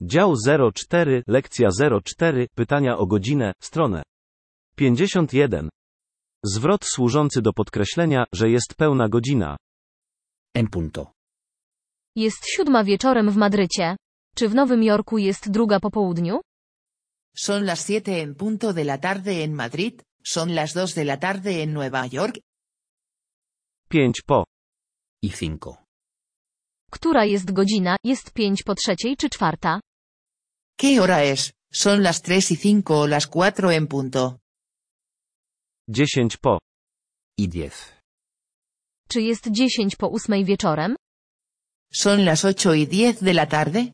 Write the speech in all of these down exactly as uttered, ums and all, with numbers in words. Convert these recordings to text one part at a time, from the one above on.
Dział zero cztery, lekcja zero cztery, pytania o godzinę, stronę pięćdziesiąt jeden. Zwrot służący do podkreślenia, że jest pełna godzina. En punto. Jest siódma wieczorem w Madrycie. Czy w Nowym Jorku jest druga po południu? Son las siete en punto de la tarde en Madrid, son las dos de la tarde en Nueva York. pięć po. Y cinco. Która jest godzina? Jest pięć po trzeciej czy czwarta? ¿Qué hora es? Son las tres y cinco o las cuatro en punto. dziesięć po. Y diez. Czy jest dziesięć po ósmej wieczorem? Son las ocho y diez de la tarde.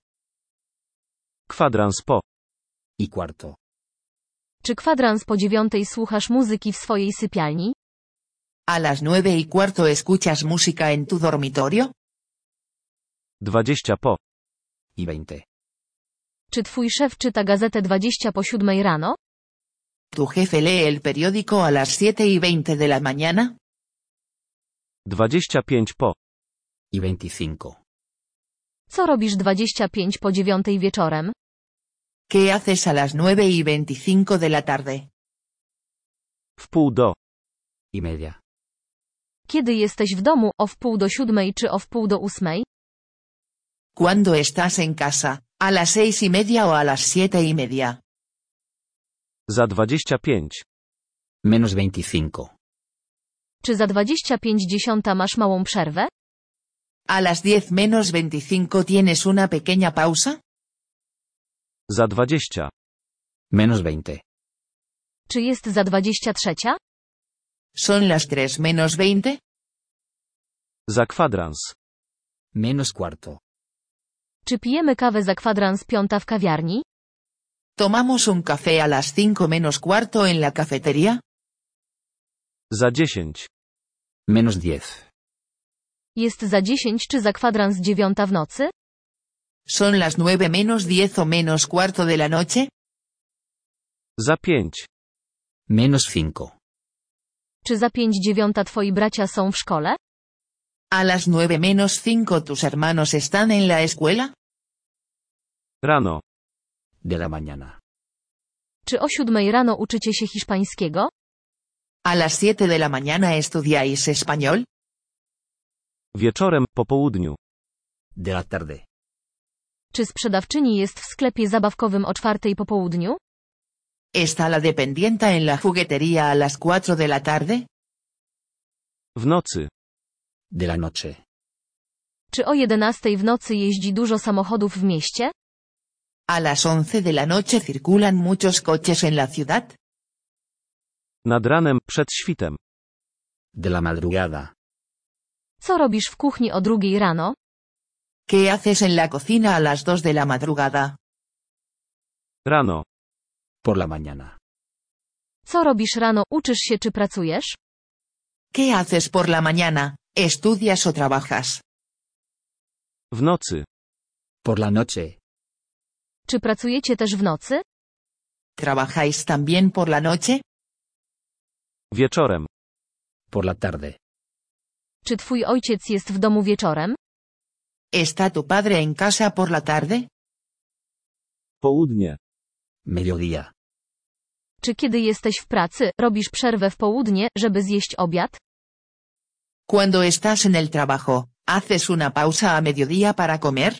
Kwadrans po. Y cuarto. Czy kwadrans po dziewiątej słuchasz muzyki w swojej sypialni? ¿A las nueve y cuarto escuchas música en tu dormitorio? dwadzieścia po. Y veinte. Czy twój szef czyta gazetę dwadzieścia po siódmej rano? ¿Tu jefe lee el periódico a las siete y veinte de la mañana? dwadzieścia pięć po. Y veinticinco. Co robisz dwadzieścia pięć po dziewiątej wieczorem? ¿Qué haces a las nueve y veinticinco de la tarde? W pół do. Y media. Kiedy jesteś w domu, o wpół do siódmej czy o wpół do ósmej? ¿Cuándo estás en casa? ¿A las seis y media o a las siete y media? Za dwadzieścia pięć. Menos veinticinco. Czy za dwadzieścia pięć dziesiąta masz małą przerwę? ¿A las diez menos veinticinco tienes una pequeña pausa? Za dwadzieścia. Menos veinte. Czy jest za dwadzieścia trzecia? ¿Son las tres menos veinte? Za kwadrans. Menos cuarto. Czy pijemy kawę za kwadrans piąta w kawiarni? ¿Tomamos un café a las cinco menos cuarto en la cafetería? Za dziesięć. Menos diez. Jest za dziesięć czy za kwadrans dziewiąta w nocy? ¿Son las nueve menos diez o menos cuarto de la noche? Za pięć. Menos cinco. Czy za pięć dziewiąta twoi bracia są w szkole? ¿A las nueve menos cinco tus hermanos están en la escuela? Rano. De la mañana. Czy o siódmej rano uczycie się hiszpańskiego? ¿A las siete de la mañana estudiáis español? Wieczorem, po południu. De la tarde. Czy sprzedawczyni jest w sklepie zabawkowym o czwartej po południu? ¿Está la dependienta en la juguetería a las cuatro de la tarde? W nocy. De la noche. Czy o jedenastej w nocy jeździ dużo samochodów w mieście? ¿A las once de la noche circulan muchos coches en la ciudad? Nad ranem, przed świtem. De la madrugada. Co robisz w kuchni o drugiej rano? ¿Qué haces en la cocina a las dos de la madrugada? Rano. Por la mañana. Co robisz rano, uczysz się czy pracujesz? ¿Qué haces por la mañana? ¿Estudias o trabajas? W nocy. Por la noche. Czy pracujecie też w nocy? ¿Trabajáis también por la noche? Wieczorem. Por la tarde. Czy twój ojciec jest w domu wieczorem? ¿Está tu padre en casa por la tarde? Południe. Mediodía. Czy kiedy jesteś w pracy, robisz przerwę w południe, żeby zjeść obiad? Cuando estás en el trabajo, ¿haces una pausa a mediodía para comer?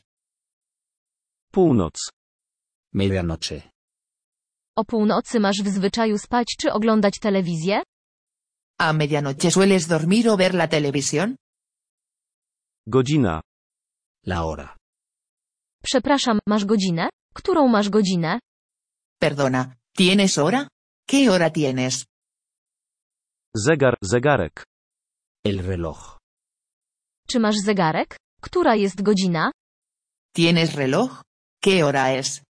Północ. Medianoche. O północy masz w zwyczaju spać czy oglądać telewizję? ¿A medianoche sueles dormir o ver la televisión? Godzina. La hora. Przepraszam, masz godzinę? Którą masz godzinę? Perdona, ¿tienes hora? ¿Qué hora tienes? Zegar, zegarek. El reloj. Czy masz zegarek? Która jest godzina? ¿Tienes reloj? ¿Qué hora es?